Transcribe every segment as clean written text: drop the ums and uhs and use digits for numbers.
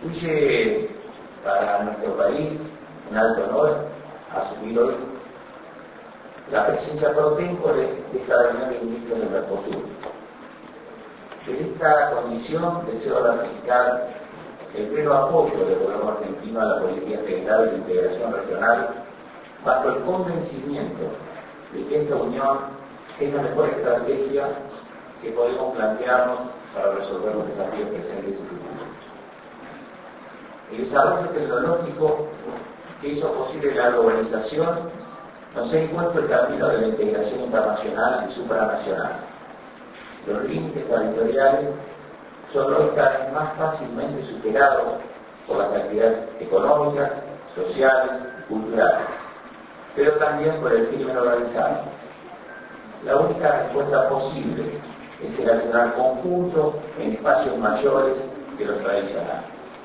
Constituye para nuestro país un alto honor asumir hoy la presencia pro tempore de esta reunión de ministros del Mercosur. Desde esta condición deseo ratificar el pleno apoyo del gobierno argentino a la política integral de integración regional, bajo el convencimiento de que esta unión es la mejor estrategia que podemos plantearnos para resolver los desafíos presentes y futuros. El desarrollo tecnológico que hizo posible la globalización nos ha impuesto el camino de la integración internacional y supranacional. Los límites territoriales son hoy cada vez más fácilmente superados por las actividades económicas, sociales y culturales, pero también por el crimen organizado. La única respuesta posible es el accionar conjunto en espacios mayores que los tradicionales.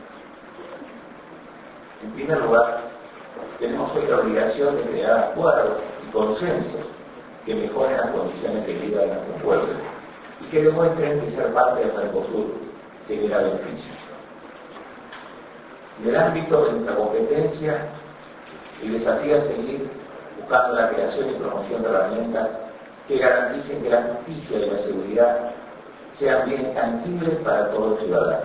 En primer lugar, tenemos hoy la obligación de crear acuerdos y consensos que mejoren las condiciones de vida de nuestro pueblo y que demuestren que ser parte del Mercosur genera beneficios. En el ámbito de nuestra competencia, el desafío es seguir buscando la creación y promoción de herramientas que garanticen que la justicia y la seguridad sean bienes tangibles para todos los ciudadanos.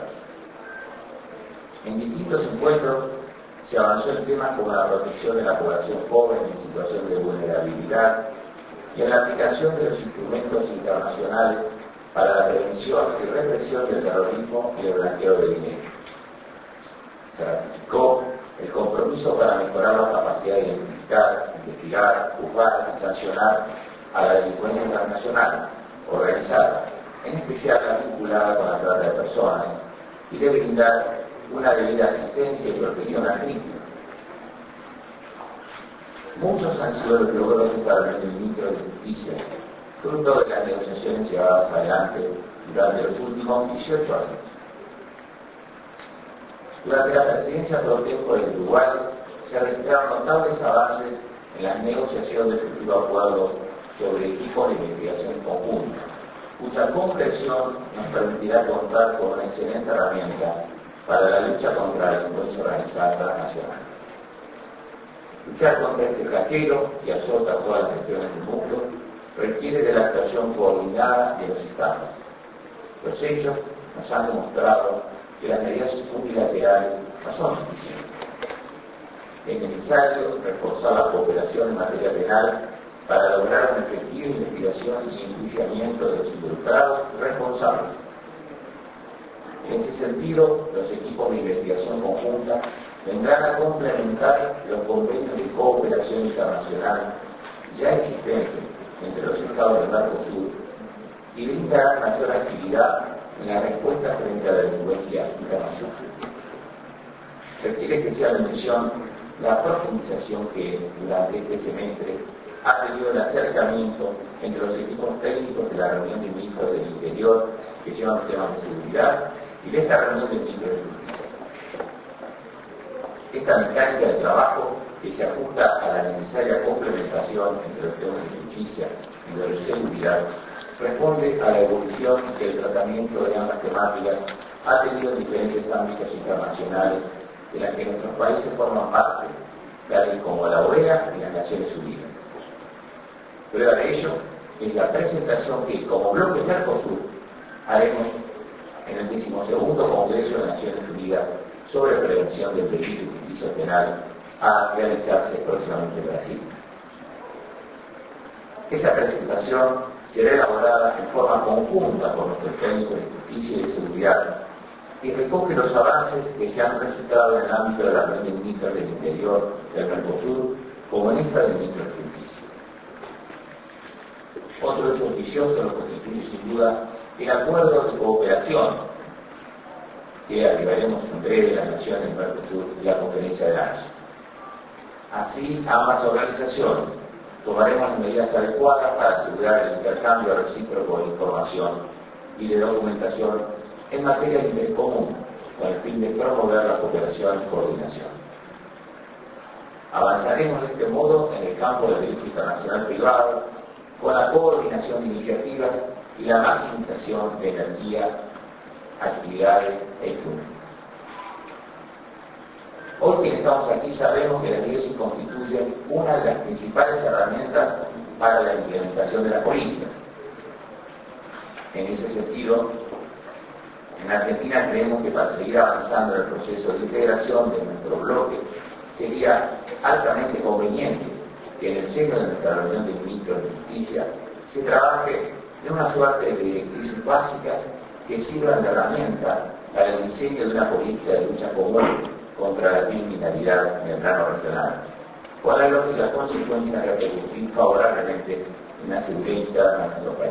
En distintos encuentros se avanzó en temas como la protección de la población joven en situación de vulnerabilidad y en la aplicación de los instrumentos internacionales para la prevención y represión del terrorismo y el blanqueo de dinero. Se ratificó el compromiso para mejorar la capacidad de identificar, investigar, juzgar y sancionar a la delincuencia internacional organizada, en especial la vinculada con la trata de personas, y de brindar una debida asistencia y protección a víctimas. Muchos han sido los logros de esta reunión de ministros de Justicia, fruto de las negociaciones llevadas adelante durante los últimos 18 años. Durante la presidencia pro tempore del Uruguay se registraron notables avances en la negociación del futuro acuerdo sobre equipos de investigación conjunta, cuya concreción nos permitirá contar con una excelente herramienta para la lucha contra la delincuencia organizada transnacional. Luchar contra este flaqueo que azota todas las regiones del mundo requiere de la actuación coordinada de los Estados. Los hechos nos han demostrado que las medidas unilaterales no son suficientes. Es necesario reforzar la cooperación en materia penal para lograr una efectiva investigación y enjuiciamiento de los involucrados y responsables. En ese sentido, los equipos de investigación conjunta vendrán a complementar los convenios de cooperación internacional ya existentes entre los estados del Mercosur y brindarán mayor agilidad en la respuesta frente a la delincuencia internacional. Requiere especial mención la profundización que durante este semestre ha tenido el acercamiento entre los equipos técnicos de la reunión de ministros del Interior que llevan los temas de seguridad y de esta reunión de ministros de Justicia. Esta mecánica de trabajo que se ajusta a la necesaria complementación entre los temas de justicia y los de seguridad responde a la evolución que el tratamiento de ambas temáticas ha tenido en diferentes ámbitos internacionales de las que nuestros países forman parte, tales como la OEA y las Naciones Unidas. Prueba de ello es la presentación que, como bloque Mercosur, haremos en el 12º Congreso de Naciones Unidas sobre prevención del delito y justicia penal a realizarse próximamente en Brasil. Esa presentación será elaborada en forma conjunta por nuestros técnicos de justicia y de seguridad y recoge los avances que se han registrado en el ámbito de la reunión de ministros del Interior del Mercosur como en esta de ministros de Justicia. Otro hecho auspicioso lo constituye sin duda el acuerdo de cooperación que arribaremos en breve las naciones del Mercosur y la conferencia de Anzo. Así, ambas organizaciones tomaremos las medidas adecuadas para asegurar el intercambio recíproco de información y de documentación en materia de interés común, con el fin de promover la cooperación y coordinación. Avanzaremos de este modo en el campo del derecho internacional privado, con la coordinación de iniciativas y la maximización de energía, actividades e instrumentos. Hoy quienes estamos aquí sabemos que las diócesis constituyen una de las principales herramientas para la implementación de las políticas. En ese sentido, en Argentina creemos que para seguir avanzando en el proceso de integración de nuestro bloque sería altamente conveniente que en el seno de nuestra reunión de ministros de Justicia se trabaje de una suerte de directrices básicas que sirvan de herramienta para el diseño de una política de lucha común contra la criminalidad en el plano regional, con la lógica consecuencia de repercutir favorablemente en la seguridad interna de nuestro país.